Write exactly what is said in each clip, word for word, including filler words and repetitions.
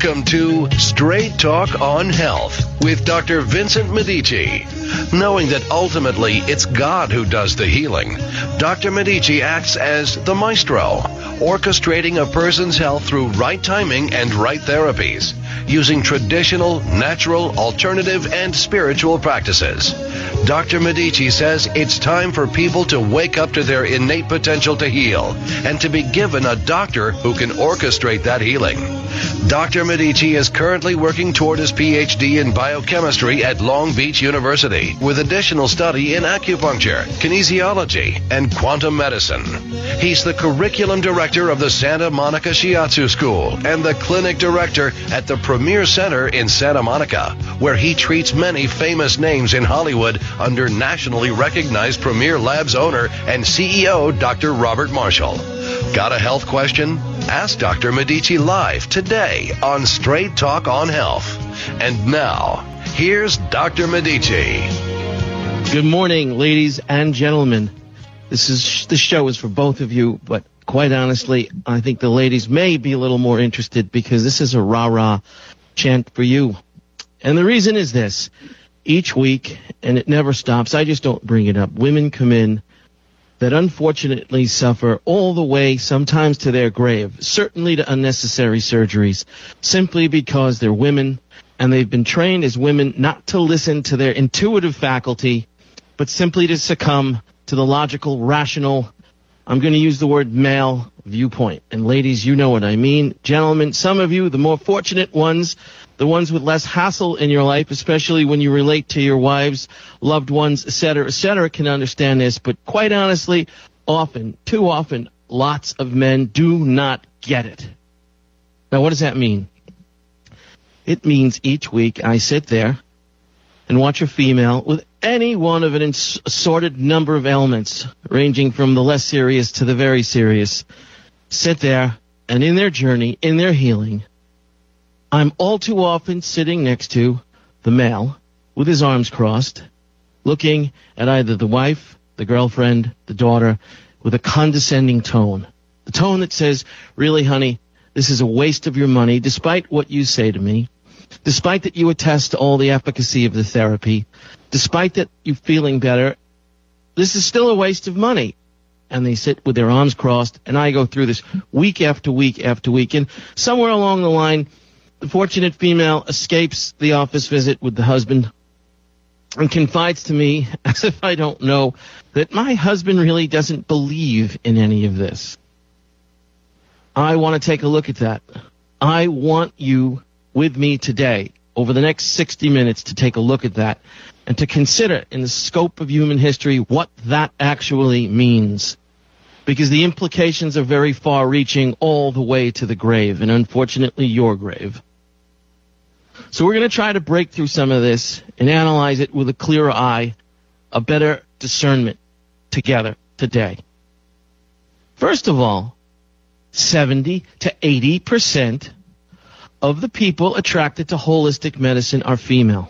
Welcome to Straight Talk on Health with Doctor Vincent Medici. Knowing that ultimately it's God who does the healing, Doctor Medici acts as the maestro, orchestrating a person's health through right timing and right therapies, using traditional, natural, alternative, and spiritual practices. Doctor Medici says it's time for people to wake up to their innate potential to heal and to be given a doctor who can orchestrate that healing. Doctor Medici is currently working toward his P H D in biochemistry at Long Beach University with additional study in acupuncture, kinesiology, and quantum medicine. He's the curriculum director of the Santa Monica Shiatsu School and the clinic director at the Premier Center in Santa Monica, where he treats many famous names in Hollywood under nationally recognized Premier Labs owner and C E O Doctor Robert Marshall. Got a health question? Ask Doctor Medici live today on Straight Talk on Health. And now, here's Doctor Medici. Good morning, ladies and gentlemen. This is the show is for both of you, but quite honestly, I think the ladies may be a little more interested because this is a rah-rah chant for you. And the reason is this. Each week, and it never stops, I just don't bring it up, women come in that unfortunately suffer all the way, sometimes to their grave, certainly to unnecessary surgeries, simply because they're women, and they've been trained as women not to listen to their intuitive faculty, but simply to succumb to the logical, rational, I'm going to use the word male viewpoint. And ladies, you know what I mean. Gentlemen, some of you, the more fortunate ones, the ones with less hassle in your life, especially when you relate to your wives, loved ones, et cetera, et cetera, can understand this. But quite honestly, often, too often, lots of men do not get it. Now, what does that mean? It means each week I sit there and watch a female with any one of an assorted number of ailments, ranging from the less serious to the very serious, sit there, and in their journey, in their healing, I'm all too often sitting next to the male with his arms crossed, looking at either the wife, the girlfriend, the daughter, with a condescending tone. The tone that says, really, honey, this is a waste of your money, despite what you say to me, despite that you attest to all the efficacy of the therapy, despite that you're feeling better, this is still a waste of money. And they sit with their arms crossed, and I go through this week after week after week. And somewhere along the line, the fortunate female escapes the office visit with the husband and confides to me, as if I don't know, that my husband really doesn't believe in any of this. I want to take a look at that. I want you with me today, over the next sixty minutes, to take a look at that and to consider in the scope of human history what that actually means. Because the implications are very far-reaching all the way to the grave, and unfortunately your grave. So we're going to try to break through some of this and analyze it with a clearer eye, a better discernment together today. First of all, seventy to eighty percent of the people attracted to holistic medicine are female.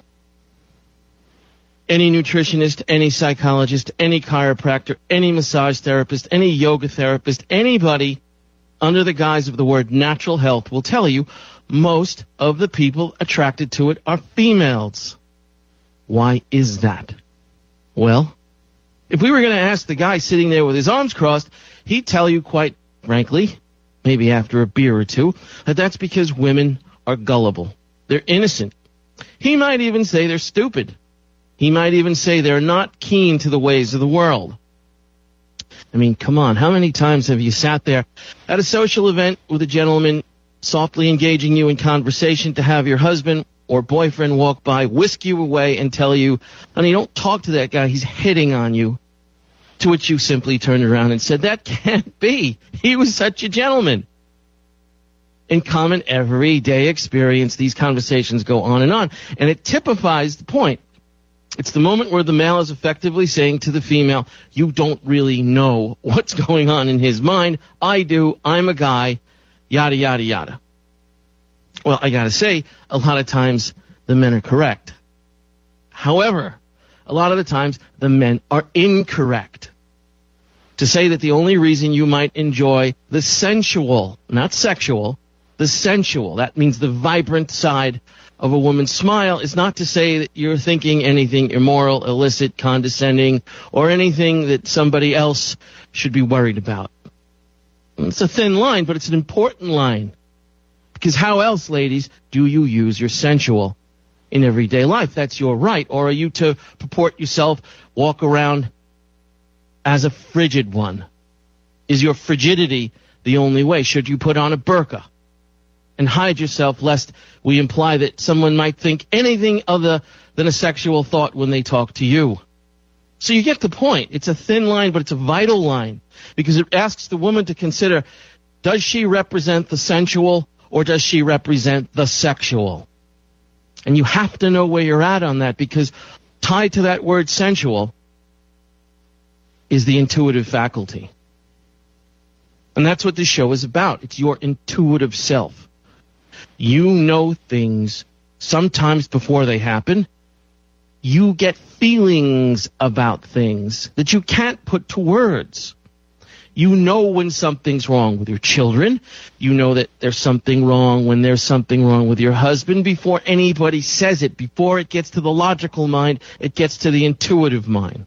Any nutritionist, any psychologist, any chiropractor, any massage therapist, any yoga therapist, anybody under the guise of the word natural health will tell you most of the people attracted to it are females. Why is that? Well, if we were going to ask the guy sitting there with his arms crossed, he'd tell you quite frankly, maybe after a beer or two, that that's because women are gullible. They're innocent. He might even say they're stupid. He might even say they're not keen to the ways of the world. I mean, come on, how many times have you sat there at a social event with a gentleman softly engaging you in conversation to have your husband or boyfriend walk by, whisk you away, and tell you, honey, don't talk to that guy, he's hitting on you. To which you simply turned around and said, that can't be. He was such a gentleman. In common everyday experience, these conversations go on and on. And it typifies the point. It's the moment where the male is effectively saying to the female, you don't really know what's going on in his mind. I do. I'm a guy. Yada, yada, yada. Well, I got to say, a lot of times the men are correct. However, a lot of the times the men are incorrect. To say that the only reason you might enjoy the sensual, not sexual, the the sensual. That means the vibrant side of a woman's smile is not to say that you're thinking anything immoral, illicit, condescending, or anything that somebody else should be worried about. It's a thin line, but it's an important line. Because how else, ladies, do you use your sensual in everyday life? That's your right. Or are you to purport yourself, walk around as a frigid one? Is your frigidity the only way? Should you put on a burqa and hide yourself lest we imply that someone might think anything other than a sexual thought when they talk to you? So you get the point. It's a thin line, but it's a vital line because it asks the woman to consider, does she represent the sensual or does she represent the sexual? And you have to know where you're at on that because tied to that word sensual is the intuitive faculty. And that's what this show is about. It's your intuitive self. You know things sometimes before they happen. You get feelings about things that you can't put to words. You know when something's wrong with your children. You know that there's something wrong when there's something wrong with your husband before anybody says it. Before it gets to the logical mind, it gets to the intuitive mind.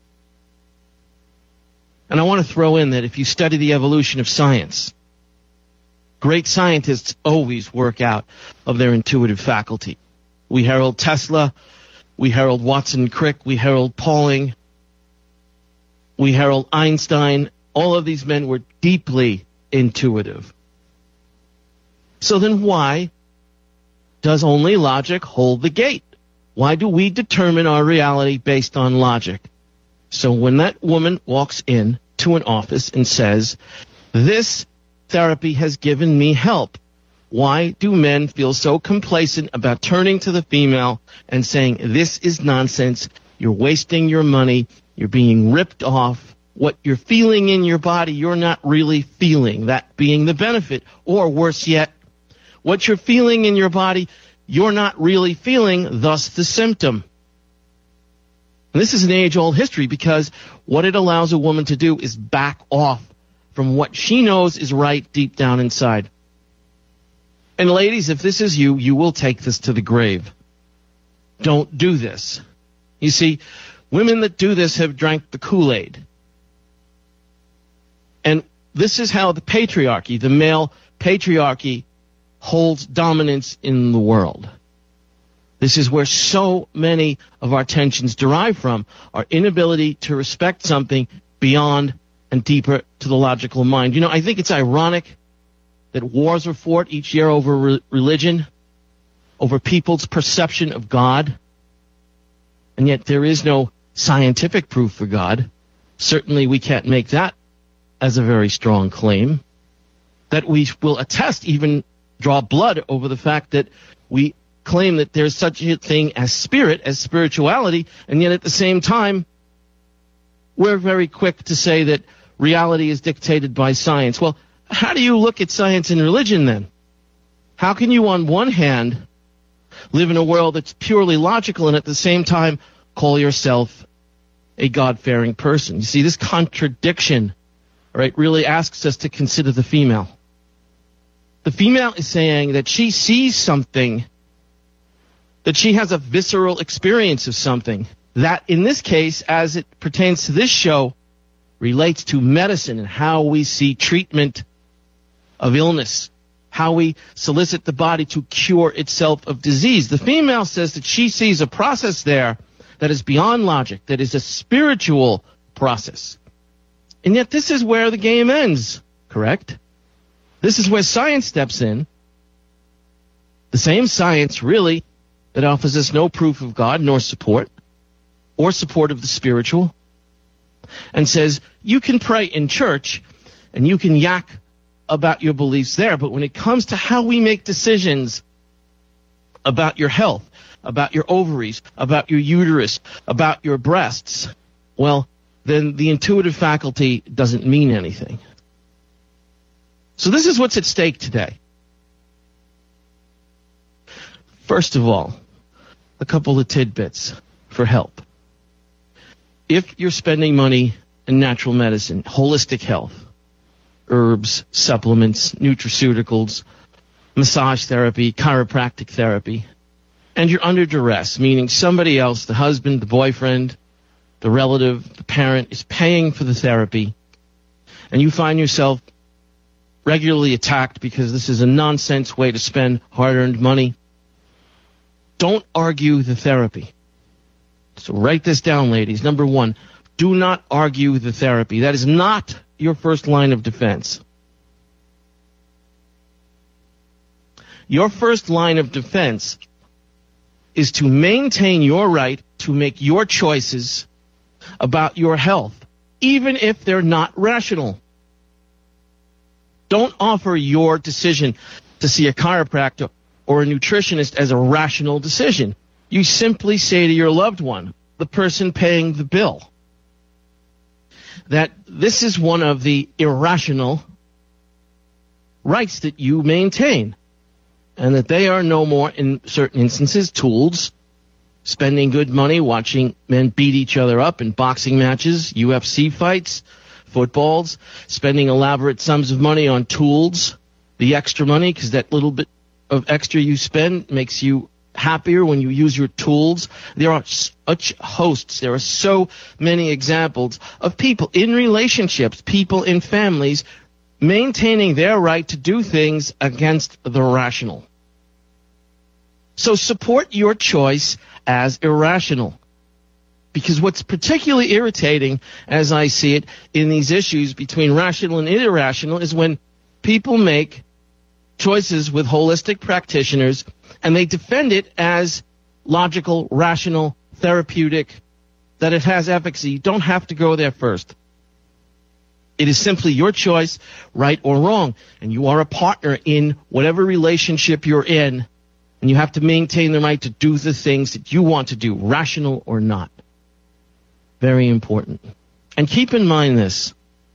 And I want to throw in that if you study the evolution of science, great scientists always work out of their intuitive faculty. We herald Tesla, we herald Watson Crick, we herald Pauling, we herald Einstein. All of these men were deeply intuitive. So then why does only logic hold the gate? Why do we determine our reality based on logic? So when that woman walks in to an office and says, this therapy has given me help, why do men feel so complacent about turning to the female and saying, this is nonsense, you're wasting your money, you're being ripped off, what you're feeling in your body, you're not really feeling, that being the benefit. Or worse yet, what you're feeling in your body, you're not really feeling, thus the symptom. And this is an age-old history because what it allows a woman to do is back off from what she knows is right deep down inside. And ladies, if this is you, you will take this to the grave. Don't do this. You see, women that do this have drank the Kool-Aid. And this is how the patriarchy, the male patriarchy, holds dominance in the world. This is where so many of our tensions derive from, our inability to respect something beyond and deeper to the logical mind. You know, I think it's ironic that wars are fought each year over re- religion, over people's perception of God, and yet there is no scientific proof for God. Certainly we can't make that as a very strong claim. That we will attest, even draw blood over the fact that we claim that there's such a thing as spirit, as spirituality, and yet at the same time, we're very quick to say that reality is dictated by science. Well, how do you look at science and religion then? How can you, on one hand, live in a world that's purely logical and at the same time call yourself a God-fearing person? You see, this contradiction, right, really asks us to consider the female. The female is saying that she sees something, that she has a visceral experience of something, that in this case, as it pertains to this show, relates to medicine and how we see treatment of illness, how we solicit the body to cure itself of disease. The female says that she sees a process there that is beyond logic, that is a spiritual process. And yet this is where the game ends, correct? This is where science steps in. The same science, really, that offers us no proof of God nor support, or support of the spiritual, and says, you can pray in church, and you can yak about your beliefs there, but when it comes to how we make decisions about your health, about your ovaries, about your uterus, about your breasts, well, then the intuitive faculty doesn't mean anything. So this is what's at stake today. First of all, a couple of tidbits for help. If you're spending money in natural medicine, holistic health, herbs, supplements, nutraceuticals, massage therapy, chiropractic therapy, and you're under duress, meaning somebody else, the husband, the boyfriend, the relative, the parent, is paying for the therapy, and you find yourself regularly attacked because this is a nonsense way to spend hard-earned money, don't argue the therapy. So write this down, ladies. Number one, do not argue the therapy. That is not your first line of defense. Your first line of defense is to maintain your right to make your choices about your health, even if they're not rational. Don't offer your decision to see a chiropractor or a nutritionist as a rational decision. You simply say to your loved one, the person paying the bill, that this is one of the irrational rights that you maintain, and that they are no more, in certain instances, tools, spending good money watching men beat each other up in boxing matches, U F C fights, footballs, spending elaborate sums of money on tools, the extra money, because that little bit of extra you spend makes you happier when you use your tools. There are such hosts, there are so many examples of people in relationships, people in families, maintaining their right to do things against the rational. So support your choice as irrational. Because what's particularly irritating, as I see it, in these issues between rational and irrational is when people make choices with holistic practitioners and they defend it as logical, rational, therapeutic, that it has efficacy. You don't have to go there first. It is simply your choice, right or wrong. And you are a partner in whatever relationship you're in, and you have to maintain the right to do the things that you want to do, rational or not. Very important. And keep in mind this.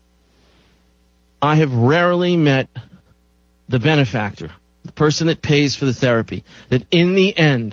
I have rarely met the benefactor, the person that pays for the therapy, that in the end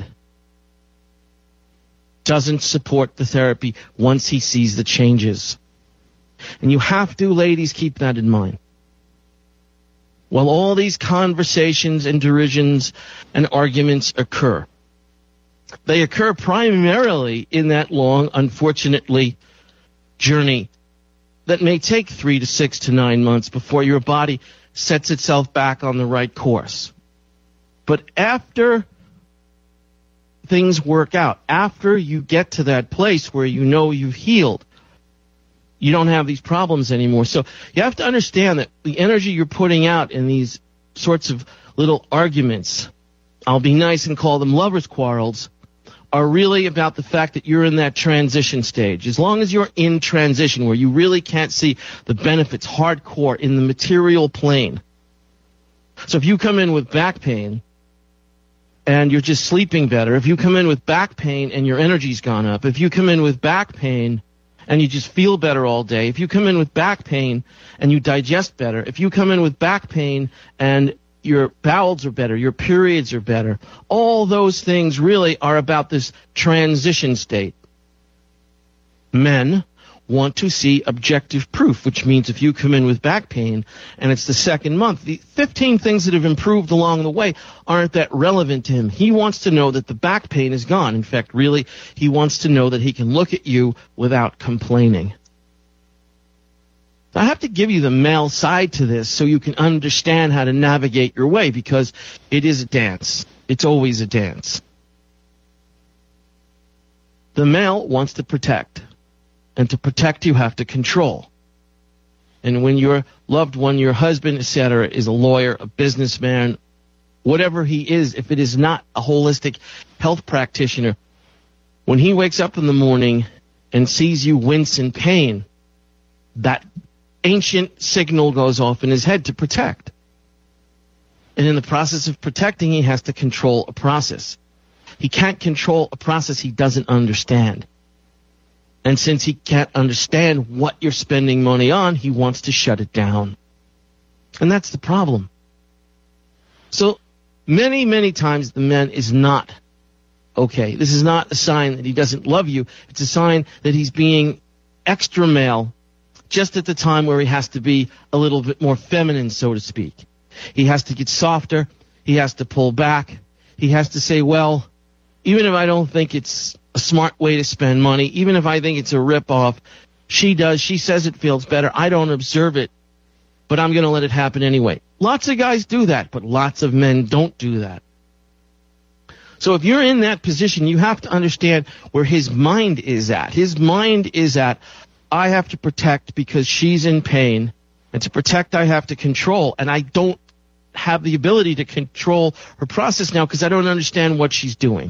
doesn't support the therapy once he sees the changes. And you have to, ladies, keep that in mind. While all these conversations and derisions and arguments occur, they occur primarily in that long, unfortunately, journey that may take three to six to nine months before your body sets itself back on the right course. But after things work out, after you get to that place where you know you've healed, you don't have these problems anymore. So you have to understand that the energy you're putting out in these sorts of little arguments, I'll be nice and call them lovers' quarrels, are really about the fact that you're in that transition stage. As long as you're in transition where you really can't see the benefits hardcore in the material plane. So if you come in with back pain and you're just sleeping better, if you come in with back pain and your energy's gone up, if you come in with back pain and you just feel better all day, if you come in with back pain and you digest better, if you come in with back pain and your bowels are better, your periods are better, all those things really are about this transition state. Men want to see objective proof, which means if you come in with back pain and it's the second month, the fifteen things that have improved along the way aren't that relevant to him. He wants to know that the back pain is gone. In fact, really, he wants to know that he can look at you without complaining. I have to give you the male side to this so you can understand how to navigate your way, because it is a dance. It's always a dance. The male wants to protect. And to protect, you have to control. And when your loved one, your husband, et cetera, is a lawyer, a businessman, whatever he is, if it is not a holistic health practitioner, when he wakes up in the morning and sees you wince in pain, that ancient signal goes off in his head to protect. And in the process of protecting, he has to control a process. He can't control a process he doesn't understand. And since he can't understand what you're spending money on, he wants to shut it down. And that's the problem. So many, many times the man is not okay. This is not a sign that he doesn't love you. It's a sign that he's being extra male just at the time where he has to be a little bit more feminine, so to speak. He has to get softer. He has to pull back. He has to say, well, even if I don't think it's a smart way to spend money, even if I think it's a ripoff, she does. She says it feels better. I don't observe it, but I'm going to let it happen anyway. Lots of guys do that, but lots of men don't do that. So if you're in that position, you have to understand where his mind is at. His mind is at, I have to protect because she's in pain, and to protect I have to control, and I don't have the ability to control her process now because I don't understand what she's doing.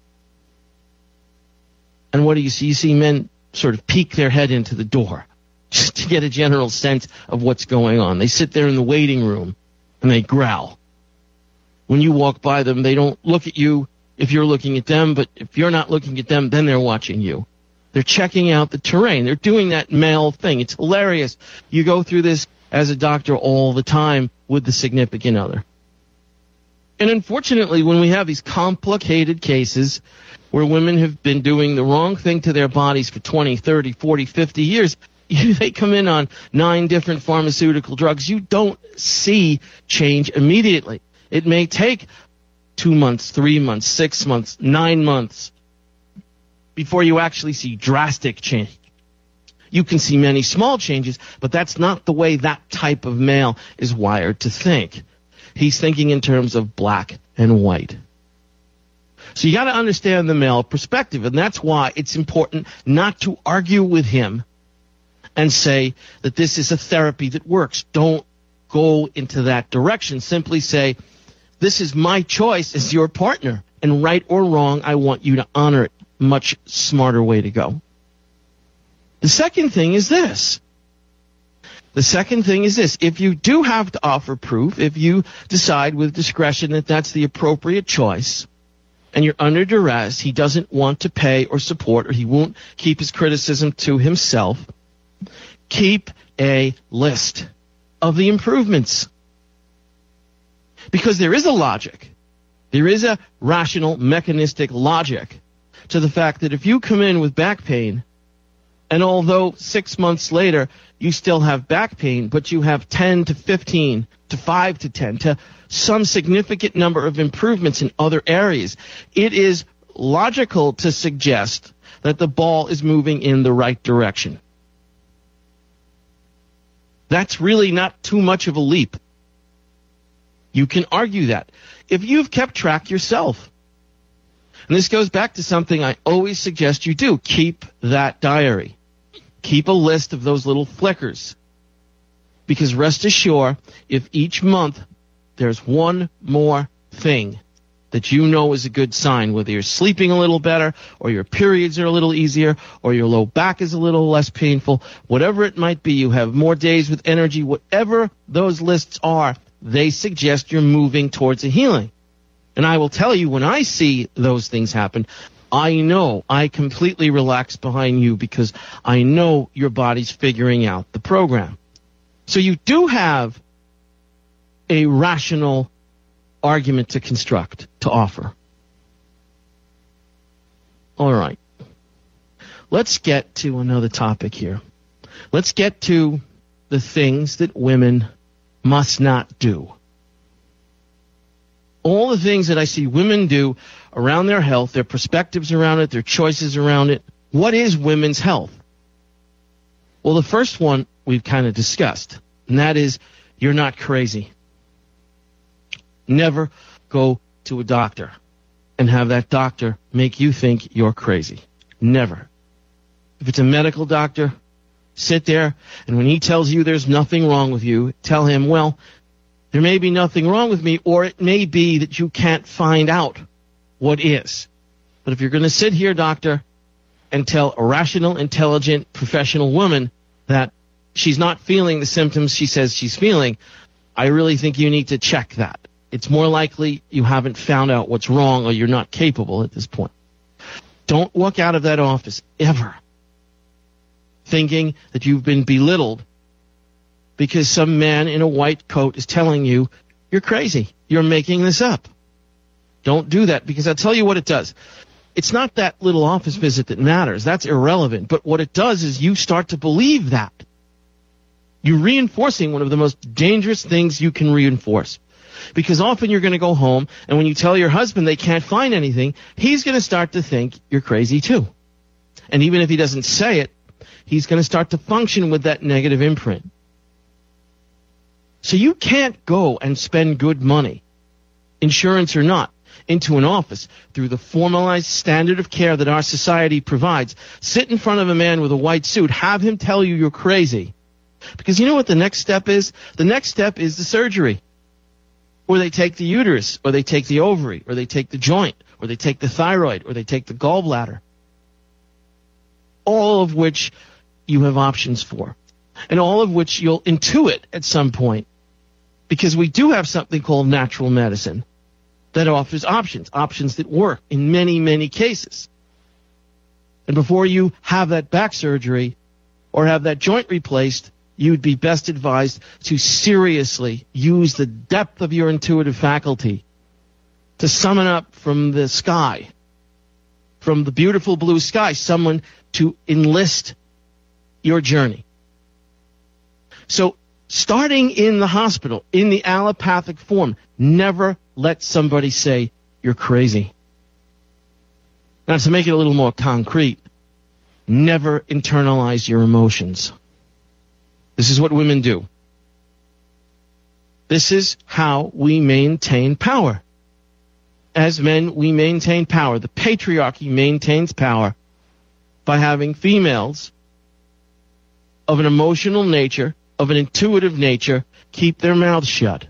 And what do you see? You see men sort of peek their head into the door just to get a general sense of what's going on. They sit there in the waiting room and they growl. When you walk by them, they don't look at you if you're looking at them, but if you're not looking at them, then they're watching you. They're checking out the terrain. They're doing that male thing. It's hilarious. You go through this as a doctor all the time with the significant other. And unfortunately, when we have these complicated cases where women have been doing the wrong thing to their bodies for twenty, thirty, forty, fifty years, they come in on nine different pharmaceutical drugs. You don't see change immediately. It may take two months, three months, six months, nine months before you actually see drastic change. You can see many small changes, but that's not the way that type of male is wired to think. He's thinking in terms of black and white. So you got to understand the male perspective, and that's why it's important not to argue with him and say that this is a therapy that works. Don't go into that direction. Simply say, this is my choice as your partner, and right or wrong, I want you to honor it. Much smarter way to go. The second thing is this. The second thing is this. If you do have to offer proof, if you decide with discretion that that's the appropriate choice, and you're under duress, he doesn't want to pay or support, or he won't keep his criticism to himself, keep a list of the improvements. Because there is a logic. There is a rational, mechanistic logic to the fact that if you come in with back pain, and although six months later you still have back pain, but you have ten to fifteen to five to ten to some significant number of improvements in other areas, it is logical to suggest that the ball is moving in the right direction. That's really not too much of a leap. You can argue that. If you've kept track yourself, and this goes back to something I always suggest you do, keep that diary. Keep a list of those little flickers. Because rest assured, if each month there's one more thing that you know is a good sign, whether you're sleeping a little better, or your periods are a little easier, or your low back is a little less painful, whatever it might be, you have more days with energy, whatever those lists are, they suggest you're moving towards a healing. And I will tell you, when I see those things happen, I know I completely relax behind you because I know your body's figuring out the program. So you do have a rational argument to construct, to offer. All right. Let's get to another topic here. Let's get to the things that women must not do. All the things that I see women do around their health, their perspectives around it, their choices around it. What is women's health? Well, the first one we've kind of discussed, and that is you're not crazy. Never go to a doctor and have that doctor make you think you're crazy. Never. If it's a medical doctor, sit there, and when he tells you there's nothing wrong with you, tell him, well, there may be nothing wrong with me, or it may be that you can't find out what is. But if you're going to sit here, doctor, and tell a rational, intelligent, professional woman that she's not feeling the symptoms she says she's feeling, I really think you need to check that. It's more likely you haven't found out what's wrong, or you're not capable at this point. Don't walk out of that office ever thinking that you've been belittled because some man in a white coat is telling you you're crazy. You're making this up. Don't do that, because I'll tell you what it does. It's not that little office visit that matters. That's irrelevant. But what it does is you start to believe that. You're reinforcing one of the most dangerous things you can reinforce. Because often you're going to go home, and when you tell your husband they can't find anything, he's going to start to think you're crazy too. And even if he doesn't say it, he's going to start to function with that negative imprint. So you can't go and spend good money, insurance or not, into an office through the formalized standard of care that our society provides. Sit in front of a man with a white suit, have him tell you you're crazy. Because you know what the next step is? The next step is the surgery. Or they take the uterus, or they take the ovary, or they take the joint, or they take the thyroid, or they take the gallbladder. All of which you have options for. And all of which you'll intuit at some point. Because we do have something called natural medicine that offers options, options that work in many, many cases. And before you have that back surgery or have that joint replaced, you'd be best advised to seriously use the depth of your intuitive faculty to summon up from the sky, from the beautiful blue sky, someone to enlist your journey. So starting in the hospital, in the allopathic form, never let somebody say you're crazy. Now, to make it a little more concrete, never internalize your emotions. This is what women do. This is how we maintain power. As men, we maintain power. The patriarchy maintains power by having females of an emotional nature, of an intuitive nature, keep their mouths shut.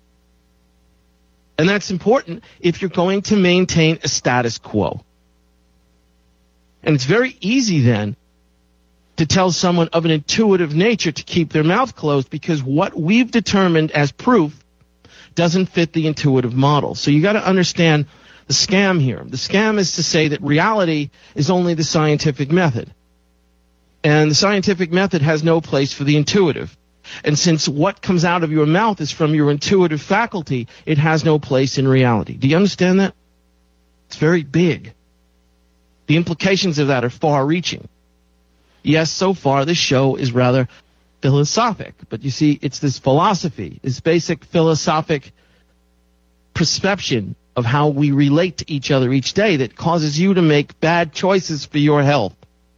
And that's important if you're going to maintain a status quo. And it's very easy then to tell someone of an intuitive nature to keep their mouth closed, because what we've determined as proof doesn't fit the intuitive model. So you got to understand the scam here. The scam is to say that reality is only the scientific method. And the scientific method has no place for the intuitive. And since what comes out of your mouth is from your intuitive faculty, it has no place in reality. Do you understand that? It's very big. The implications of that are far-reaching. Yes, so far this show is rather philosophic, but you see, it's this philosophy, this basic philosophic perception of how we relate to each other each day that causes you to make bad choices for your health.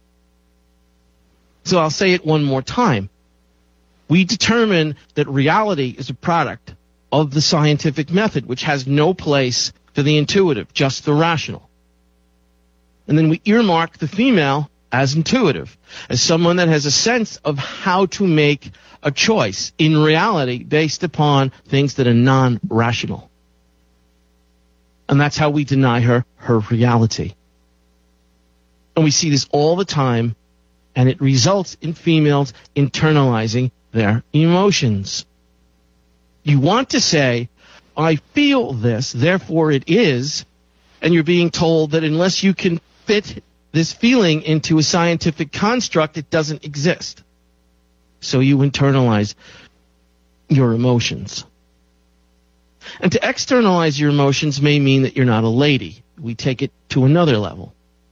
So I'll say it one more time. We determine that reality is a product of the scientific method, which has no place for the intuitive, just the rational. And then we earmark the female as intuitive, as someone that has a sense of how to make a choice in reality based upon things that are non-rational. And that's how we deny her her reality. And we see this all the time, and it results in females internalizing their emotions. You want to say, I feel this, therefore it is, and you're being told that unless you can fit this feeling into a scientific construct, it doesn't exist. So you internalize your emotions. And to externalize your emotions may mean that you're not a lady. We take it to another level.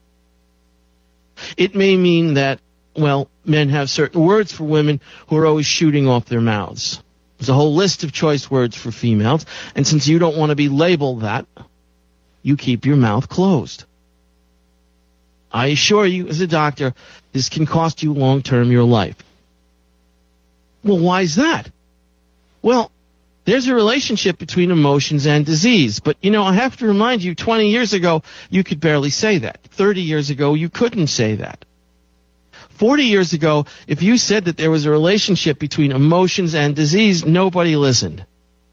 It may mean that, well, men have certain words for women who are always shooting off their mouths. There's a whole list of choice words for females, and since you don't want to be labeled that, you keep your mouth closed. I assure you, as a doctor, this can cost you long-term your life. Well, why is that? Well, there's a relationship between emotions and disease. But, you know, I have to remind you, twenty years ago, you could barely say that. thirty years ago, you couldn't say that. forty years ago, if you said that there was a relationship between emotions and disease, nobody listened.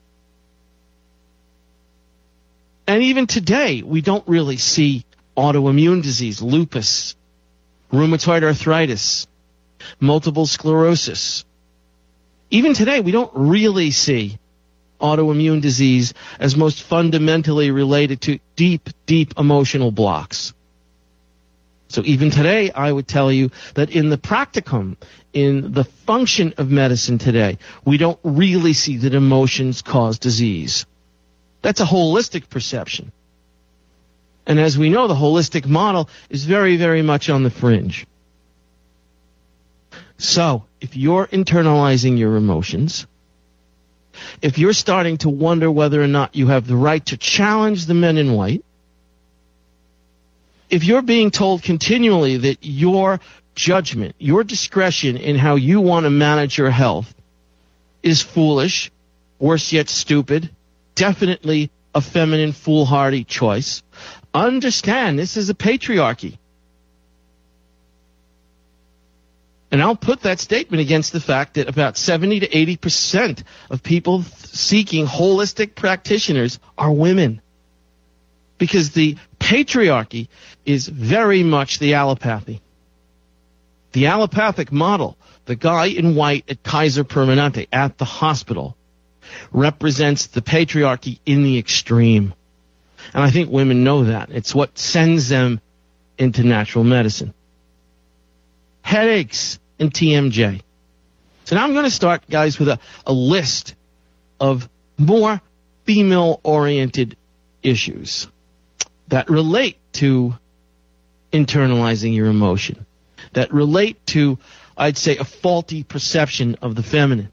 And even today, we don't really see autoimmune disease, lupus, rheumatoid arthritis, multiple sclerosis. Even today, we don't really see autoimmune disease as most fundamentally related to deep, deep emotional blocks. So even today, I would tell you that in the practicum, in the function of medicine today, we don't really see that emotions cause disease. That's a holistic perception. And as we know, the holistic model is very, very much on the fringe. So, if you're internalizing your emotions, if you're starting to wonder whether or not you have the right to challenge the men in white, if you're being told continually that your judgment, your discretion in how you want to manage your health is foolish, worse yet stupid, definitely a feminine, foolhardy choice, understand this is a patriarchy. And I'll put that statement against the fact that about seventy to eighty percent of people seeking holistic practitioners are women. Because the patriarchy is very much the allopathy. The allopathic model, the guy in white at Kaiser Permanente at the hospital, represents the patriarchy in the extreme. And I think women know that. It's what sends them into natural medicine. Headaches and T M J. So now I'm going to start, guys, with a, a list of more female-oriented issues that relate to internalizing your emotion, that relate to, I'd say, a faulty perception of the feminine.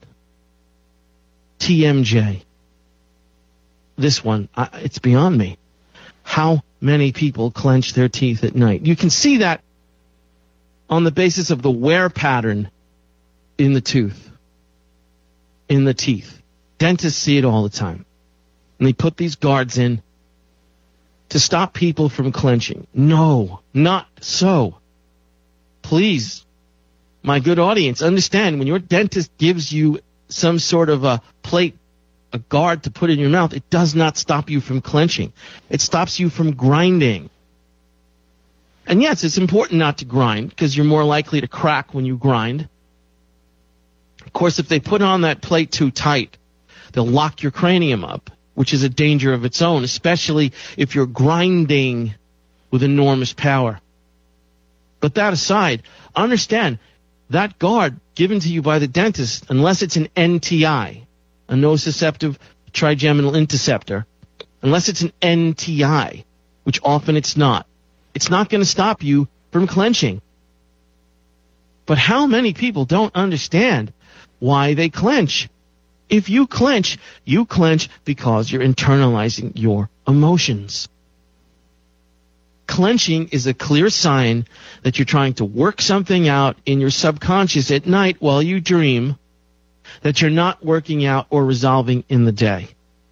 T M J. This one, I, it's beyond me. How many people clench their teeth at night? You can see that on the basis of the wear pattern in the tooth, in the teeth. Dentists see it all the time. And they put these guards in to stop people from clenching. No, not so. Please, my good audience, understand when your dentist gives you some sort of a plate, a guard to put in your mouth, it does not stop you from clenching. It stops you from grinding. And yes, it's important not to grind because you're more likely to crack when you grind. Of course, if they put on that plate too tight, they'll lock your cranium up, which is a danger of its own, especially if you're grinding with enormous power. But that aside, understand that guard given to you by the dentist, unless it's an N T I, a nociceptive trigeminal interceptor, unless it's an N T I, which often it's not, it's not going to stop you from clenching. But how many people don't understand why they clench? If you clench, you clench because you're internalizing your emotions. Clenching is a clear sign that you're trying to work something out in your subconscious at night while you dream that you're not working out or resolving in the day.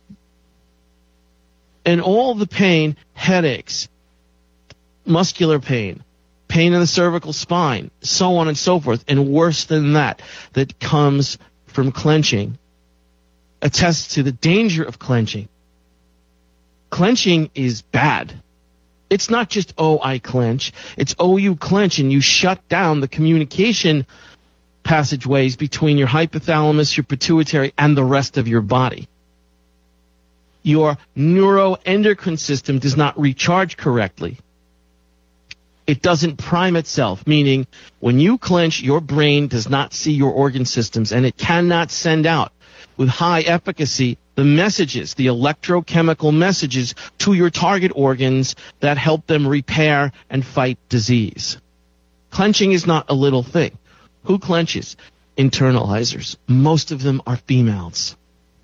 And all the pain, headaches, muscular pain, pain in the cervical spine, so on and so forth, and worse than that, that comes from clenching, attests to the danger of clenching. Clenching is bad. It's not just, oh, I clench. It's, oh, you clench and you shut down the communication passageways between your hypothalamus, your pituitary, and the rest of your body. Your neuroendocrine system does not recharge correctly. It doesn't prime itself, meaning when you clench, your brain does not see your organ systems, and it cannot send out with high efficacy the messages, the electrochemical messages to your target organs that help them repair and fight disease. Clenching is not a little thing. Who clenches? Internalizers. Most of them are females.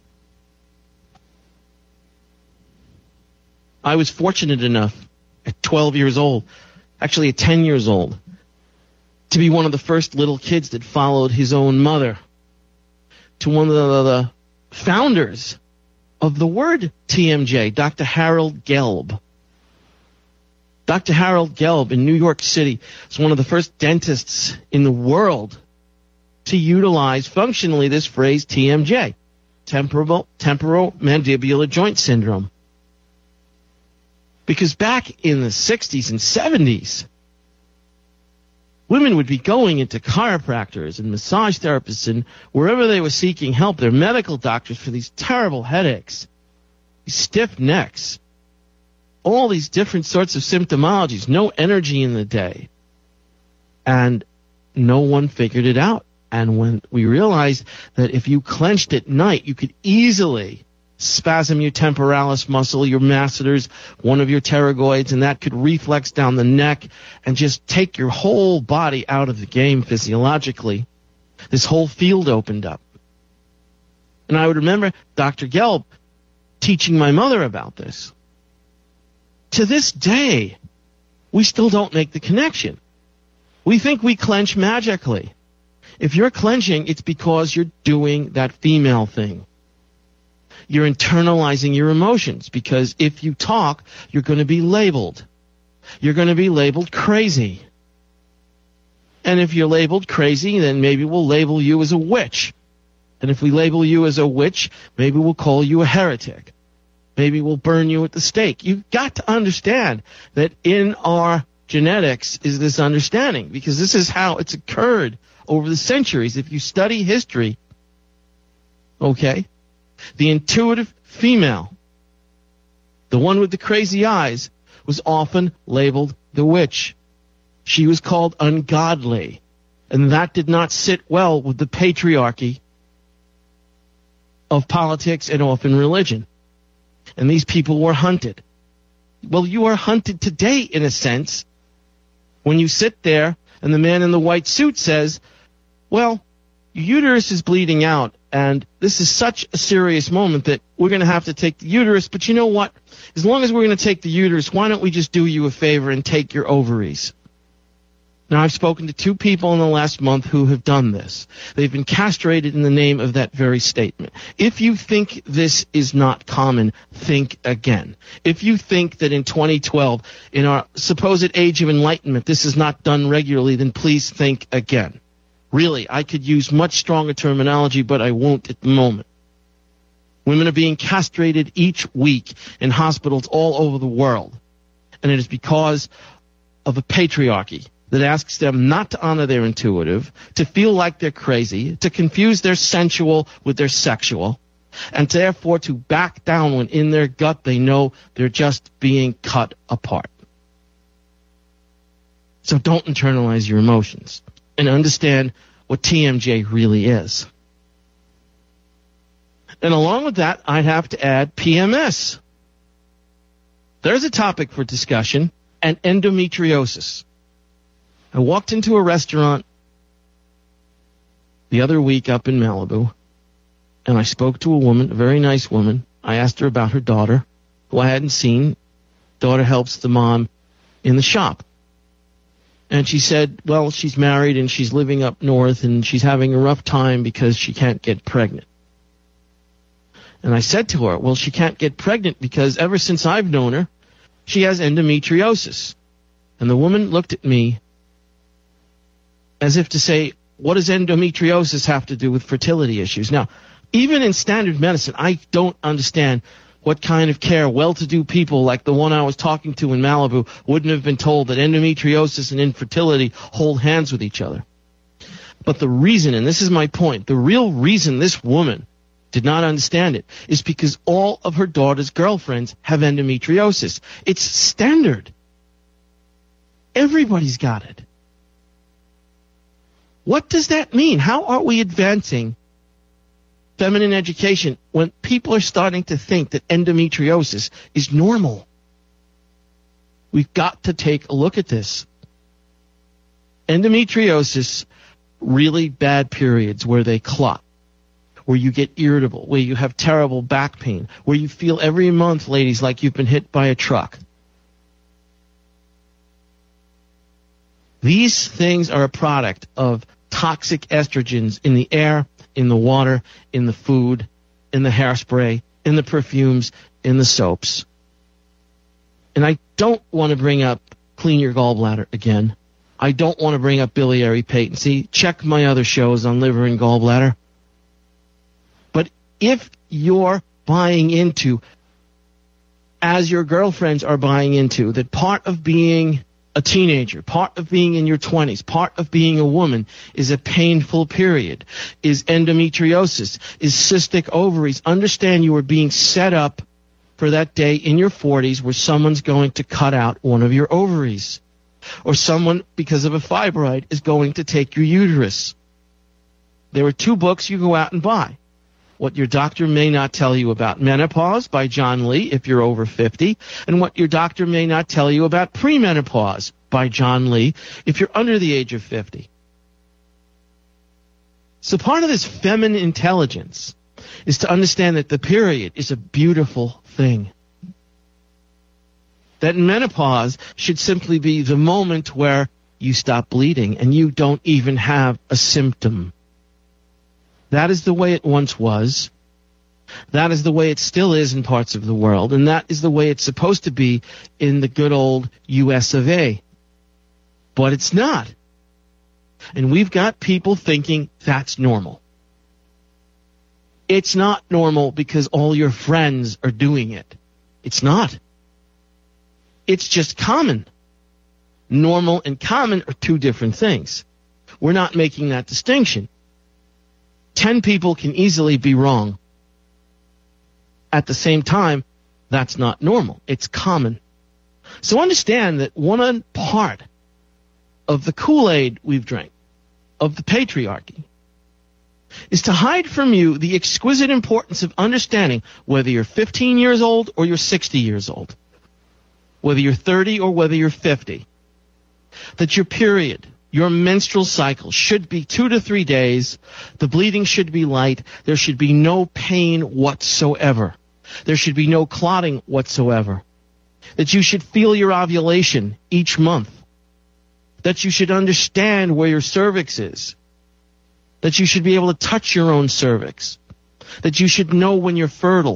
I was fortunate enough at twelve years old, actually at ten years old, to be one of the first little kids that followed his own mother to one of the, the founders of the word T M J, Doctor Harold Gelb. Doctor Harold Gelb in New York City is one of the first dentists in the world to utilize functionally this phrase T M J, temporal, temporal mandibular joint syndrome. Because back in the sixties and seventies, women would be going into chiropractors and massage therapists and wherever they were seeking help, their medical doctors, for these terrible headaches, these stiff necks, all these different sorts of symptomologies, no energy in the day. And no one figured it out. And when we realized that if you clenched at night, you could easily spasm your temporalis muscle, your masseters, one of your pterygoids, and that could reflex down the neck and just take your whole body out of the game physiologically. This whole field opened up. And I would remember Doctor Gelb teaching my mother about this. To this day, we still don't make the connection. We think we clench magically. If you're clenching, it's because you're doing that female thing. You're internalizing your emotions, because if you talk, you're going to be labeled. You're going to be labeled crazy. And if you're labeled crazy, then maybe we'll label you as a witch. And if we label you as a witch, maybe we'll call you a heretic. Maybe we'll burn you at the stake. You've got to understand that in our genetics is this understanding, because this is how it's occurred over the centuries. If you study history, okay, the intuitive female, the one with the crazy eyes, was often labeled the witch. She was called ungodly, and that did not sit well with the patriarchy of politics and often religion. And these people were hunted. Well, you are hunted today, in a sense, when you sit there and the man in the white suit says, well, your uterus is bleeding out, and this is such a serious moment that we're going to have to take the uterus, but you know what? As long as we're going to take the uterus, why don't we just do you a favor and take your ovaries? Now, I've spoken to two people in the last month who have done this. They've been castrated in the name of that very statement. If you think this is not common, think again. If you think that in twenty twelve, in our supposed age of enlightenment, this is not done regularly, then please think again. Really, I could use much stronger terminology, but I won't at the moment. Women are being castrated each week in hospitals all over the world. And it is because of a patriarchy that asks them not to honor their intuitive, to feel like they're crazy, to confuse their sensual with their sexual, and therefore to back down when in their gut they know they're just being cut apart. So don't internalize your emotions and understand what T M J really is. And along with that, I'd have to add P M S. There's a topic for discussion, and endometriosis. I walked into a restaurant the other week up in Malibu, and I spoke to a woman, a very nice woman. I asked her about her daughter, who I hadn't seen. Daughter helps the mom in the shop. And she said, well, she's married and she's living up north and she's having a rough time because she can't get pregnant. And I said to her, well, she can't get pregnant because ever since I've known her, she has endometriosis. And the woman looked at me as if to say, what does endometriosis have to do with fertility issues? Now, even in standard medicine, I don't understand what kind of care well-to-do people like the one I was talking to in Malibu wouldn't have been told that endometriosis and infertility hold hands with each other. But the reason, and this is my point, the real reason this woman did not understand it is because all of her daughter's girlfriends have endometriosis. It's standard. Everybody's got it. What does that mean? How are we advancing feminine education when people are starting to think that endometriosis is normal? We've got to take a look at this. Endometriosis, really bad periods where they clot, where you get irritable, where you have terrible back pain, where you feel every month, ladies, like you've been hit by a truck. These things are a product of toxic estrogens in the air, in the water, in the food, in the hairspray, in the perfumes, in the soaps. And I don't want to bring up clean your gallbladder again. I don't want to bring up biliary patency. Check my other shows on liver and gallbladder. But if you're buying into, as your girlfriends are buying into, that part of being a teenager, part of being in your twenties, part of being a woman is a painful period, is endometriosis, is cystic ovaries. Understand you are being set up for that day in your forties where someone's going to cut out one of your ovaries. Or someone, because of a fibroid, is going to take your uterus. There are two books you go out and buy. What Your Doctor May Not Tell You About Menopause by John Lee, if you're over fifty, and What Your Doctor May Not Tell You About Premenopause by John Lee, if you're under the age of fifty. So part of this feminine intelligence is to understand that the period is a beautiful thing. That menopause should simply be the moment where you stop bleeding and you don't even have a symptom. That is the way it once was. That is the way it still is in parts of the world, and that is the way it's supposed to be in the good old U S of A. But it's not. And we've got people thinking that's normal. It's not normal because all your friends are doing it. It's not. It's just common. Normal and common are two different things. We're not making that distinction. Ten people can easily be wrong. At the same time, that's not normal. It's common. So understand that one part of the Kool-Aid we've drank, of the patriarchy, is to hide from you the exquisite importance of understanding whether you're fifteen years old or you're sixty years old, whether you're thirty or whether you're fifty, that your period, your menstrual cycle should be two to three days, the bleeding should be light, there should be no pain whatsoever, there should be no clotting whatsoever, that you should feel your ovulation each month, that you should understand where your cervix is, that you should be able to touch your own cervix, that you should know when you're fertile,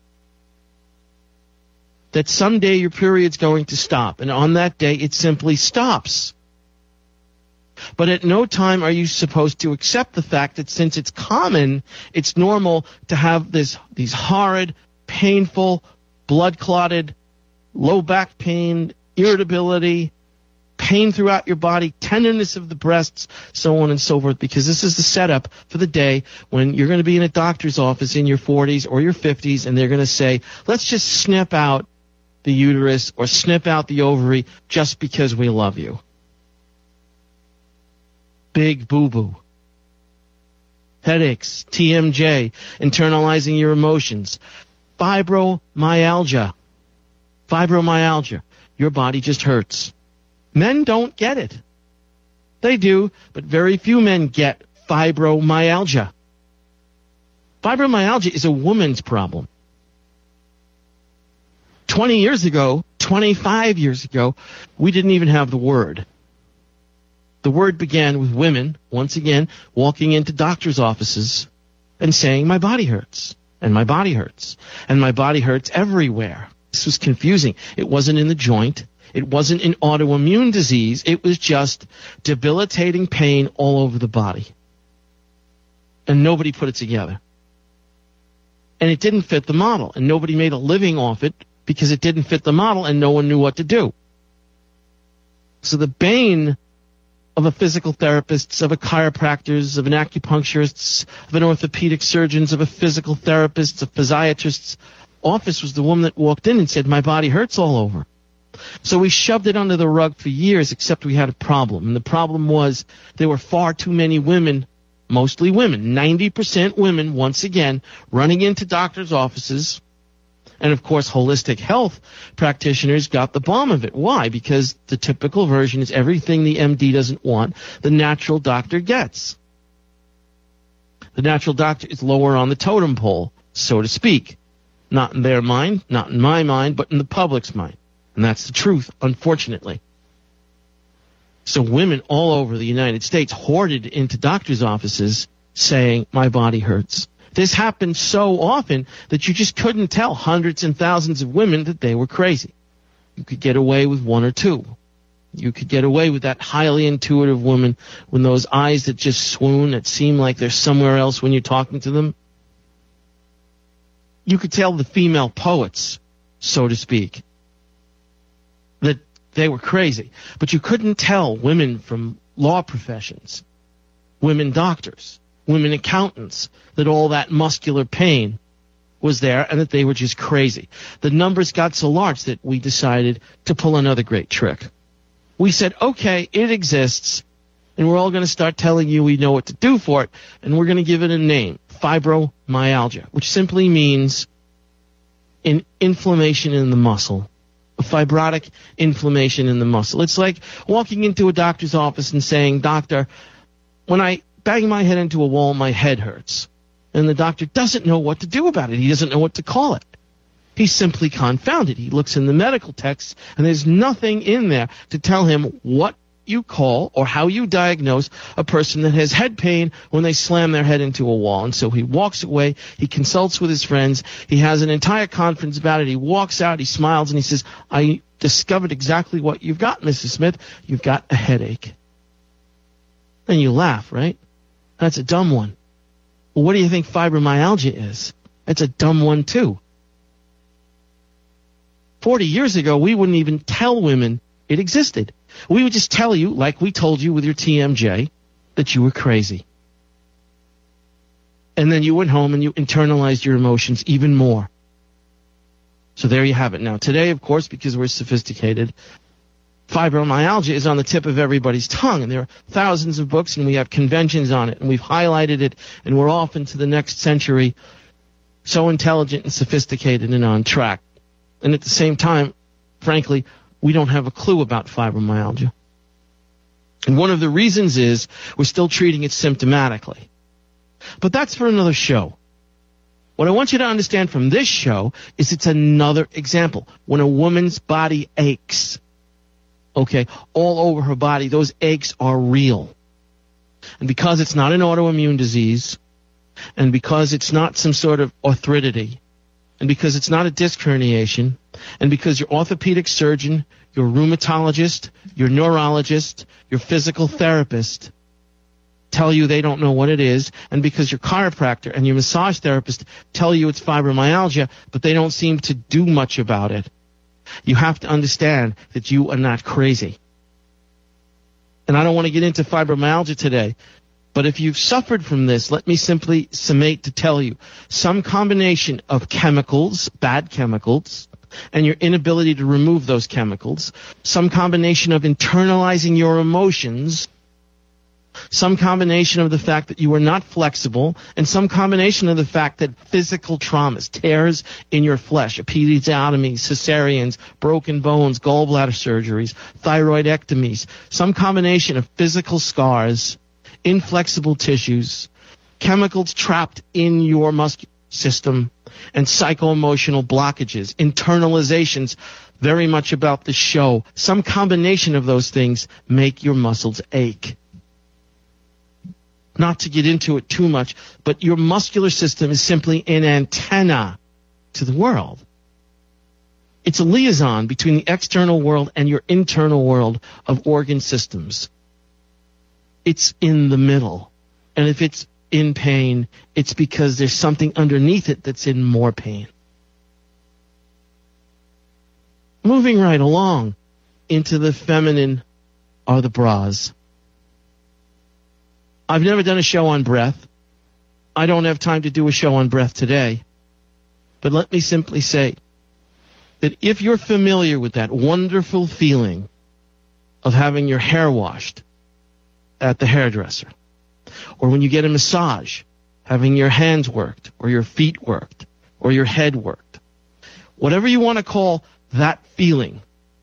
that someday your period's going to stop, and on that day it simply stops. But at no time are you supposed to accept the fact that since it's common, it's normal to have this these horrid, painful, blood-clotted, low back pain, irritability, pain throughout your body, tenderness of the breasts, so on and so forth, because this is the setup for the day when you're going to be in a doctor's office in your forties or your fifties, and they're going to say, let's just snip out the uterus or snip out the ovary just because we love you. Big boo-boo. Headaches, T M J, internalizing your emotions, fibromyalgia. Fibromyalgia. Your body just hurts. Men don't get it. They do, but very few men get fibromyalgia. Fibromyalgia is a woman's problem. twenty years ago, twenty-five years ago, we didn't even have the word. The word began with women, once again, walking into doctor's offices and saying, my body hurts, and my body hurts, and my body hurts everywhere. This was confusing. It wasn't in the joint. It wasn't an autoimmune disease. It was just debilitating pain all over the body. And nobody put it together. And it didn't fit the model, and nobody made a living off it because it didn't fit the model and no one knew what to do. So the bane of a physical therapist, of a chiropractor, of an acupuncturist, of an orthopedic surgeon, of a physical therapist, of a physiatrist's office was the woman that walked in and said, my body hurts all over. So we shoved it under the rug for years, except we had a problem. And the problem was there were far too many women, mostly women, ninety percent women, once again, running into doctors' offices. And, of course, holistic health practitioners got the bomb of it. Why? Because the typical version is everything the M D doesn't want, the natural doctor gets. The natural doctor is lower on the totem pole, so to speak. Not in their mind, not in my mind, but in the public's mind. And that's the truth, unfortunately. So women all over the United States hoarded into doctors' offices saying, my body hurts. This happened so often that you just couldn't tell hundreds and thousands of women that they were crazy. You could get away with one or two. You could get away with that highly intuitive woman with those eyes that just swoon, that seem like they're somewhere else when you're talking to them. You could tell the female poets, so to speak, that they were crazy. But you couldn't tell women from law professions, women doctors, women accountants, that all that muscular pain was there and that they were just crazy. The numbers got so large that we decided to pull another great trick. We said, okay, it exists, and we're all going to start telling you we know what to do for it, and we're going to give it a name, fibromyalgia, which simply means an inflammation in the muscle, a fibrotic inflammation in the muscle. It's like walking into a doctor's office and saying, doctor, when I bang my head into a wall, my head hurts. And the doctor doesn't know what to do about it. He doesn't know what to call it. He's simply confounded. He looks in the medical text, and there's nothing in there to tell him what you call or how you diagnose a person that has head pain when they slam their head into a wall. And so he walks away, he consults with his friends, he has an entire conference about it, he walks out, he smiles, and he says, I discovered exactly what you've got, Missus Smith. You've got a headache. And you laugh, right? That's a dumb one. Well, what do you think fibromyalgia is? It's a dumb one, too. Forty years ago, we wouldn't even tell women it existed. We would just tell you, like we told you with your T M J, that you were crazy. And then you went home and you internalized your emotions even more. So there you have it. Now, today, of course, because we're sophisticated, fibromyalgia is on the tip of everybody's tongue, and there are thousands of books, and we have conventions on it, and we've highlighted it, and we're off into the next century so intelligent and sophisticated and on track. And at the same time, frankly, we don't have a clue about fibromyalgia. And one of the reasons is we're still treating it symptomatically. But that's for another show. What I want you to understand from this show is it's another example. When a woman's body aches, okay, all over her body, those aches are real. And because it's not an autoimmune disease, and because it's not some sort of arthritis, and because it's not a disc herniation, and because your orthopedic surgeon, your rheumatologist, your neurologist, your physical therapist tell you they don't know what it is, and because your chiropractor and your massage therapist tell you it's fibromyalgia, but they don't seem to do much about it, you have to understand that you are not crazy. And I don't want to get into fibromyalgia today, but if you've suffered from this, let me simply summate to tell you some combination of chemicals, bad chemicals, and your inability to remove those chemicals, some combination of internalizing your emotions, some combination of the fact that you are not flexible, and some combination of the fact that physical traumas, tears in your flesh, episiotomies, cesareans, broken bones, gallbladder surgeries, thyroidectomies, some combination of physical scars, inflexible tissues, chemicals trapped in your muscular system, and psycho-emotional blockages, internalizations, very much about the show. Some combination of those things make your muscles ache. Not to get into it too much, but your muscular system is simply an antenna to the world. It's a liaison between the external world and your internal world of organ systems. It's in the middle. And if it's in pain, it's because there's something underneath it that's in more pain. Moving right along into the feminine are the bras. I've never done a show on breath. I don't have time to do a show on breath today. But let me simply say that if you're familiar with that wonderful feeling of having your hair washed at the hairdresser, or when you get a massage, having your hands worked, or your feet worked, or your head worked, whatever you want to call that feeling,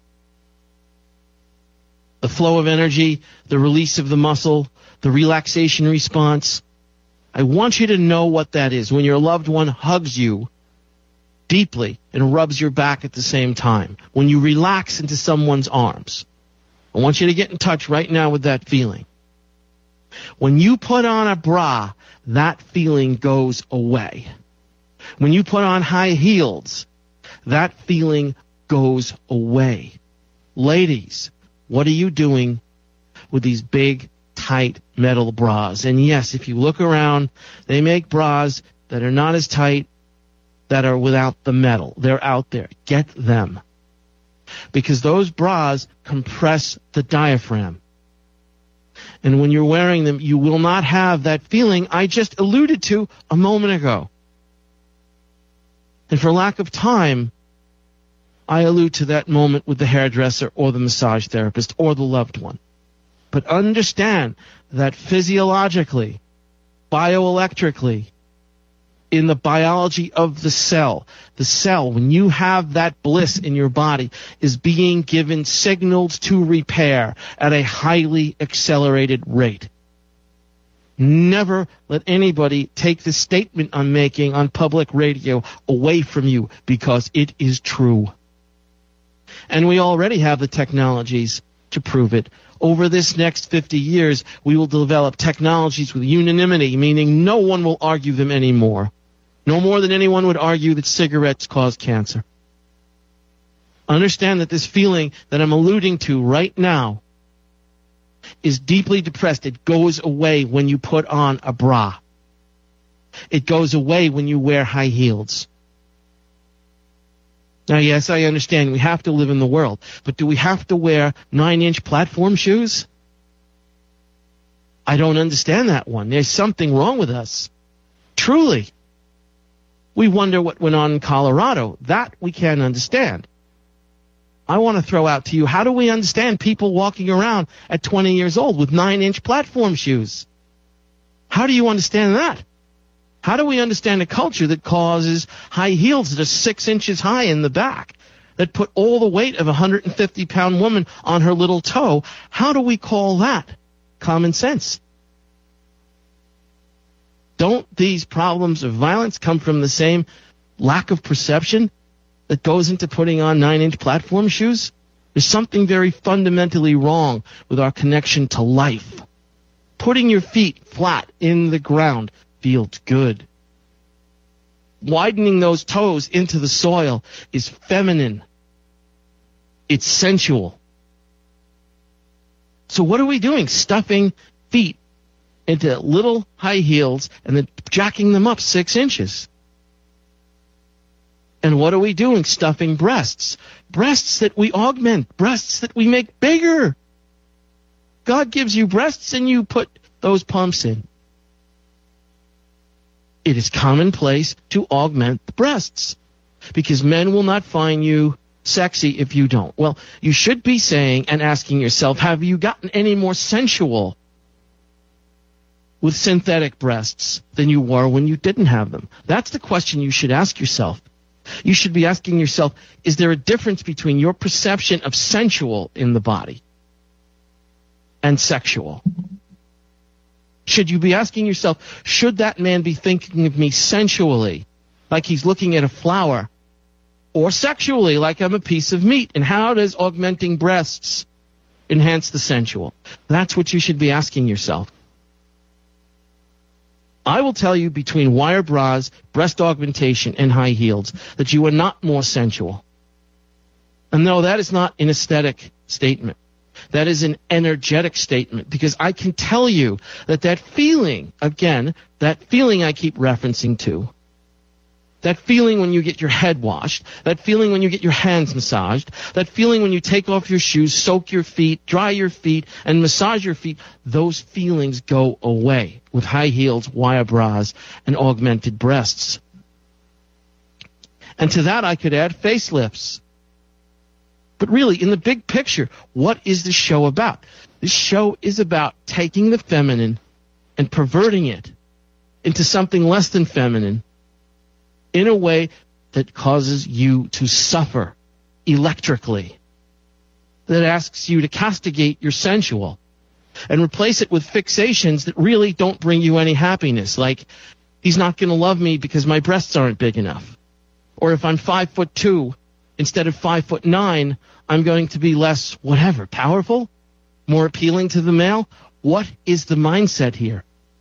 the flow of energy, the release of the muscle, the relaxation response, I want you to know what that is when your loved one hugs you deeply and rubs your back at the same time, when you relax into someone's arms. I want you to get in touch right now with that feeling. When you put on a bra, that feeling goes away. When you put on high heels, that feeling goes away. Ladies, what are you doing with these big, tight metal bras? And yes, if you look around, they make bras that are not as tight, that are without the metal. They're out there. Get them. Because those bras compress the diaphragm. And when you're wearing them, you will not have that feeling I just alluded to a moment ago. And for lack of time, I allude to that moment with the hairdresser or the massage therapist or the loved one. But understand that physiologically, bioelectrically, in the biology of the cell, the cell, when you have that bliss in your body, is being given signals to repair at a highly accelerated rate. Never let anybody take the statement I'm making on public radio away from you, because it is true. And we already have the technologies to prove it. Over this next fifty years, we will develop technologies with unanimity, meaning no one will argue them anymore. No more than anyone would argue that cigarettes cause cancer. Understand that this feeling that I'm alluding to right now is deeply depressed. It goes away when you put on a bra. It goes away when you wear high heels. Now, yes, I understand we have to live in the world, but do we have to wear nine-inch platform shoes? I don't understand that one. There's something wrong with us. Truly. We wonder what went on in Colorado. That we can't understand. I want to throw out to you, how do we understand people walking around at twenty years old with nine-inch platform shoes? How do you understand that? How do we understand a culture that causes high heels that are six inches high in the back, that put all the weight of a one hundred fifty pound woman on her little toe? How do we call that common sense? Don't these problems of violence come from the same lack of perception that goes into putting on nine-inch platform shoes? There's something very fundamentally wrong with our connection to life. Putting your feet flat in the ground feels good. Widening those toes into the soil is feminine. It's sensual. So what are we doing? Stuffing feet into little high heels and then jacking them up six inches. And what are we doing? Stuffing breasts. Breasts that we augment. Breasts that we make bigger. God gives you breasts and you put those pumps in. It is commonplace to augment the breasts, because men will not find you sexy if you don't. Well, you should be saying and asking yourself, have you gotten any more sensual with synthetic breasts than you were when you didn't have them? That's the question you should ask yourself. You should be asking yourself, is there a difference between your perception of sensual in the body and sexual? Should you be asking yourself, should that man be thinking of me sensually, like he's looking at a flower, or sexually, like I'm a piece of meat? And how does augmenting breasts enhance the sensual? That's what you should be asking yourself. I will tell you, between wire bras, breast augmentation, and high heels, that you are not more sensual. And no, that is not an aesthetic statement. That is an energetic statement, because I can tell you that that feeling, again, that feeling I keep referencing to, that feeling when you get your head washed, that feeling when you get your hands massaged, that feeling when you take off your shoes, soak your feet, dry your feet, and massage your feet, those feelings go away with high heels, wire bras, and augmented breasts. And to that I could add facelifts. But really, in the big picture, what is this show about? This show is about taking the feminine and perverting it into something less than feminine in a way that causes you to suffer electrically, that asks you to castigate your sensual and replace it with fixations that really don't bring you any happiness, like, he's not going to love me because my breasts aren't big enough. Or if I'm five foot two, instead of five foot nine, I'm going to be less whatever, powerful, more appealing to the male. What is the mindset here?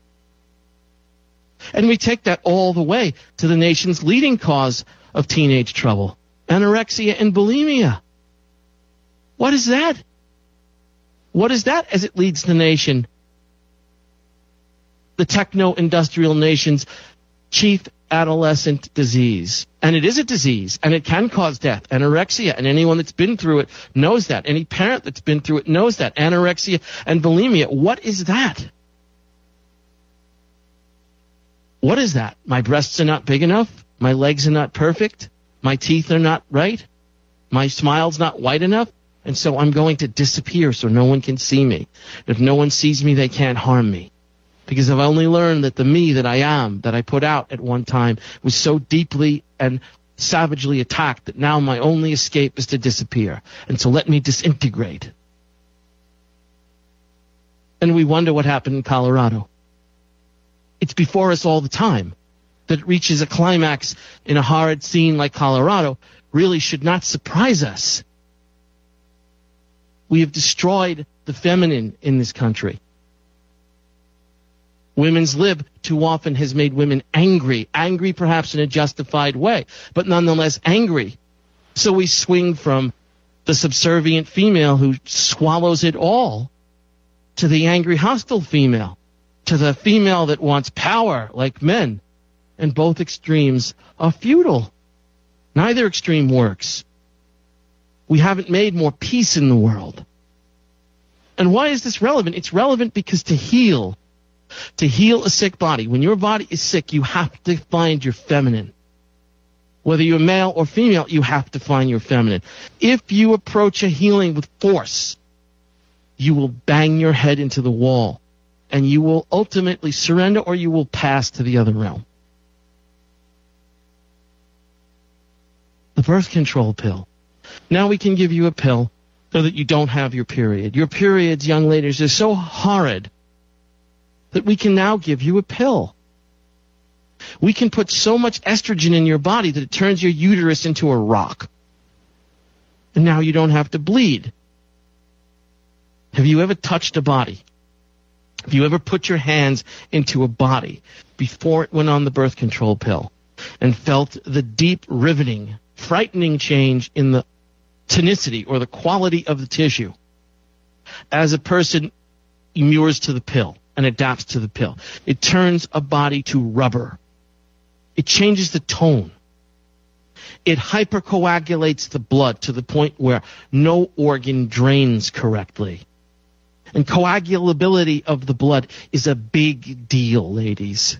And we take that all the way to the nation's leading cause of teenage trouble, anorexia and bulimia. What is that? What is that as it leads the nation, the techno-industrial nation's chief adolescent disease? And it is a disease, and it can cause death, anorexia, and anyone that's been through it knows that. Any parent that's been through it knows that. Anorexia and bulimia. What is that? What is that? My breasts are not big enough? My legs are not perfect? My teeth are not right? My smile's not white enough? And so I'm going to disappear so no one can see me. If no one sees me, they can't harm me. Because I've only learned that the me that I am, that I put out at one time, was so deeply and savagely attacked that now my only escape is to disappear. And so let me disintegrate. And we wonder what happened in Colorado. It's before us all the time. That it reaches a climax in a horrid scene like Colorado really should not surprise us. We have destroyed the feminine in this country. Women's lib too often has made women angry, angry perhaps in a justified way, but nonetheless angry. So we swing from the subservient female who swallows it all to the angry, hostile female, to the female that wants power like men. And both extremes are futile. Neither extreme works. We haven't made more peace in the world. And why is this relevant? It's relevant because to heal, to heal a sick body, when your body is sick, you have to find your feminine. Whether you're male or female, you have to find your feminine. If you approach a healing with force, you will bang your head into the wall, and you will ultimately surrender or you will pass to the other realm. The birth control pill. Now we can give you a pill so that you don't have your period. Your periods, young ladies, are so horrid that we can now give you a pill. We can put so much estrogen in your body that it turns your uterus into a rock. And now you don't have to bleed. Have you ever touched a body? Have you ever put your hands into a body before it went on the birth control pill and felt the deep riveting, frightening change in the tonicity or the quality of the tissue as a person immures to the pill and adapts to the pill? It turns a body to rubber. It changes the tone. It hypercoagulates the blood to the point where no organ drains correctly. And coagulability of the blood is a big deal, ladies.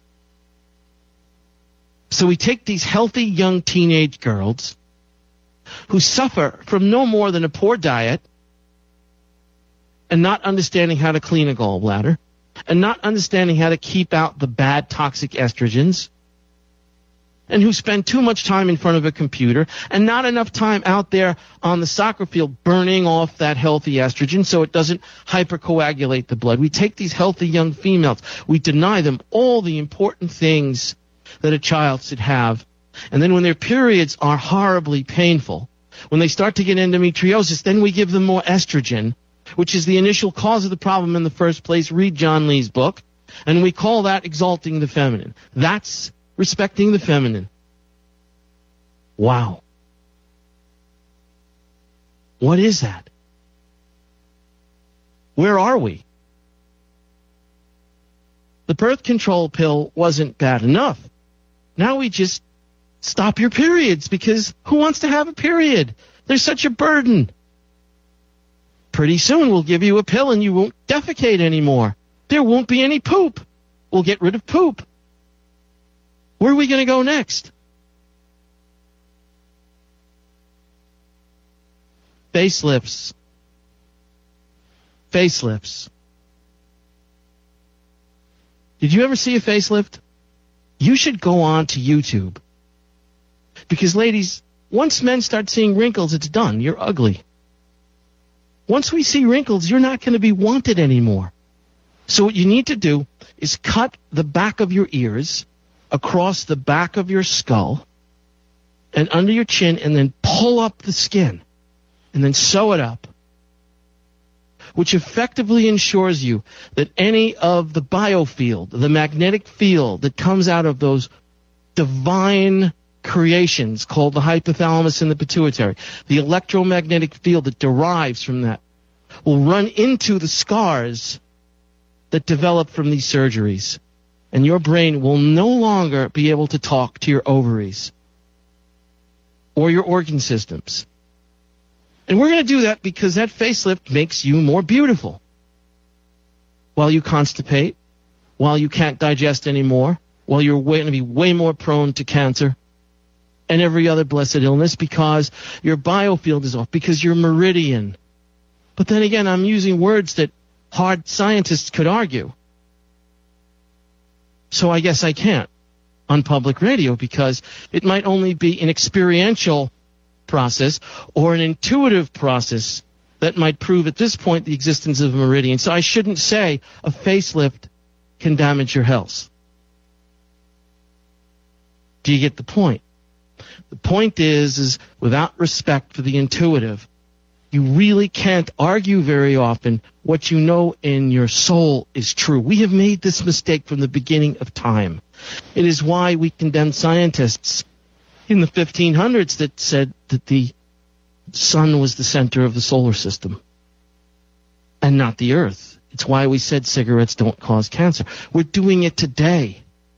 So we take these healthy young teenage girls who suffer from no more than a poor diet and not understanding how to clean a gallbladder and not understanding how to keep out the bad toxic estrogens, and who spend too much time in front of a computer and not enough time out there on the soccer field burning off that healthy estrogen so it doesn't hypercoagulate the blood. We take these healthy young females, we deny them all the important things that a child should have, and then when their periods are horribly painful, when they start to get endometriosis, then we give them more estrogen, which is the initial cause of the problem in the first place. Read John Lee's book, and we call that exalting the feminine. That's respecting the feminine. Wow. What is that? Where are we? The birth control pill wasn't bad enough. Now we just stop your periods, because who wants to have a period? They're such a burden. Pretty soon we'll give you a pill and you won't defecate anymore. There won't be any poop. We'll get rid of poop. Where are we going to go next? Facelifts. Facelifts. Did you ever see a facelift? You should go on to YouTube. Because, ladies, once men start seeing wrinkles, it's done. You're ugly. Once we see wrinkles, you're not going to be wanted anymore. So what you need to do is cut the back of your ears across the back of your skull and under your chin, and then pull up the skin and then sew it up, which effectively ensures you that any of the biofield, the magnetic field that comes out of those divine creations called the hypothalamus and the pituitary, the electromagnetic field that derives from that, will run into the scars that develop from these surgeries. And your brain will no longer be able to talk to your ovaries or your organ systems. And we're going to do that because that facelift makes you more beautiful. While you constipate, while you can't digest anymore, while you're going to be way more prone to cancer and every other blessed illness, because your biofield is off, because your meridian. But then again, I'm using words that hard scientists could argue. So I guess I can't on public radio, because it might only be an experiential process or an intuitive process that might prove at this point the existence of a meridian. So I shouldn't say a facelift can damage your health. Do you get the point? The point is, is without respect for the intuitive, you really can't argue very often what you know in your soul is true. We have made this mistake from the beginning of time. It is why we condemn scientists in the fifteen hundreds that said that the sun was the center of the solar system and not the earth. It's why we said cigarettes don't cause cancer. We're doing it today.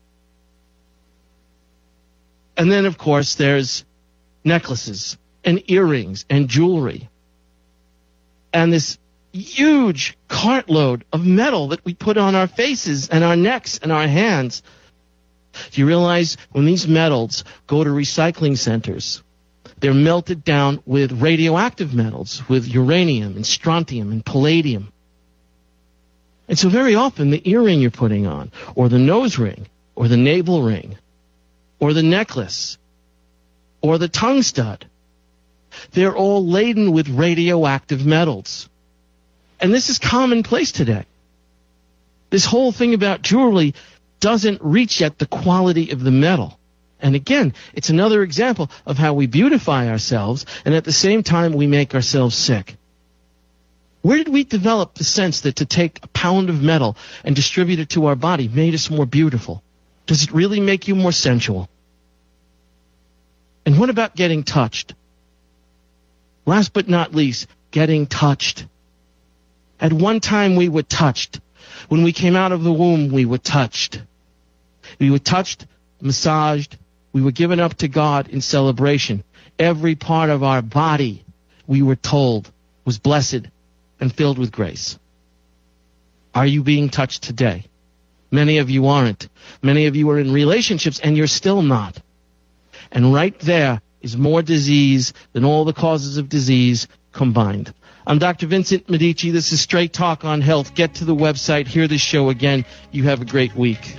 And then, of course, there's necklaces and earrings and jewelry and this huge cartload of metal that we put on our faces and our necks and our hands. Do you realize when these metals go to recycling centers, they're melted down with radioactive metals, with uranium and strontium and palladium. And so very often the earring you're putting on, or the nose ring, or the navel ring, or the necklace, or the tongue stud, they're all laden with radioactive metals. And this is commonplace today. This whole thing about jewelry doesn't reach yet the quality of the metal. And again, it's another example of how we beautify ourselves, and at the same time we make ourselves sick. Where did we develop the sense that to take a pound of metal and distribute it to our body made us more beautiful? Does it really make you more sensual? And what about getting touched? Last but not least, getting touched. At one time we were touched. When we came out of the womb, we were touched. We were touched, massaged. We were given up to God in celebration. Every part of our body, we were told, was blessed and filled with grace. Are you being touched today? Many of you aren't. Many of you are in relationships and you're still not. And right there is more disease than all the causes of disease combined. I'm Doctor Vincent Medici. This is Straight Talk on Health. Get to the website, hear the show again. You have a great week.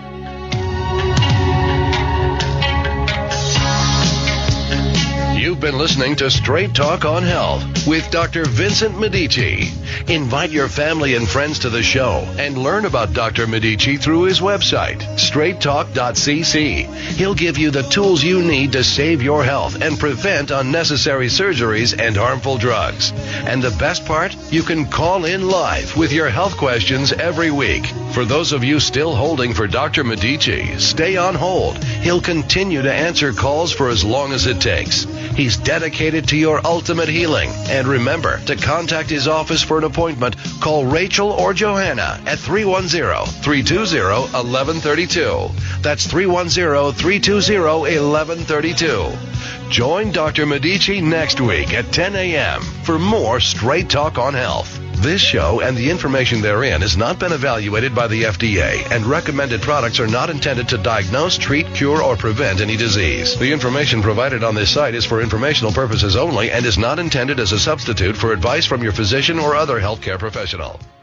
You've been listening to Straight Talk on Health with Doctor Vincent Medici. Invite your family and friends to the show and learn about Doctor Medici through his website, straight talk dot c c. He'll give you the tools you need to save your health and prevent unnecessary surgeries and harmful drugs. And the best part? You can call in live with your health questions every week. For those of you still holding for Doctor Medici, stay on hold. He'll continue to answer calls for as long as it takes. He's dedicated to your ultimate healing. And remember, to contact his office for an appointment, call Rachel or Johanna at three one zero, three two zero, one one three two. That's three one zero, three two zero, one one three two. Join Doctor Medici next week at ten a.m. for more Straight Talk on Health. This show and the information therein has not been evaluated by the F D A, and recommended products are not intended to diagnose, treat, cure, or prevent any disease. The information provided on this site is for informational purposes only and is not intended as a substitute for advice from your physician or other healthcare professional.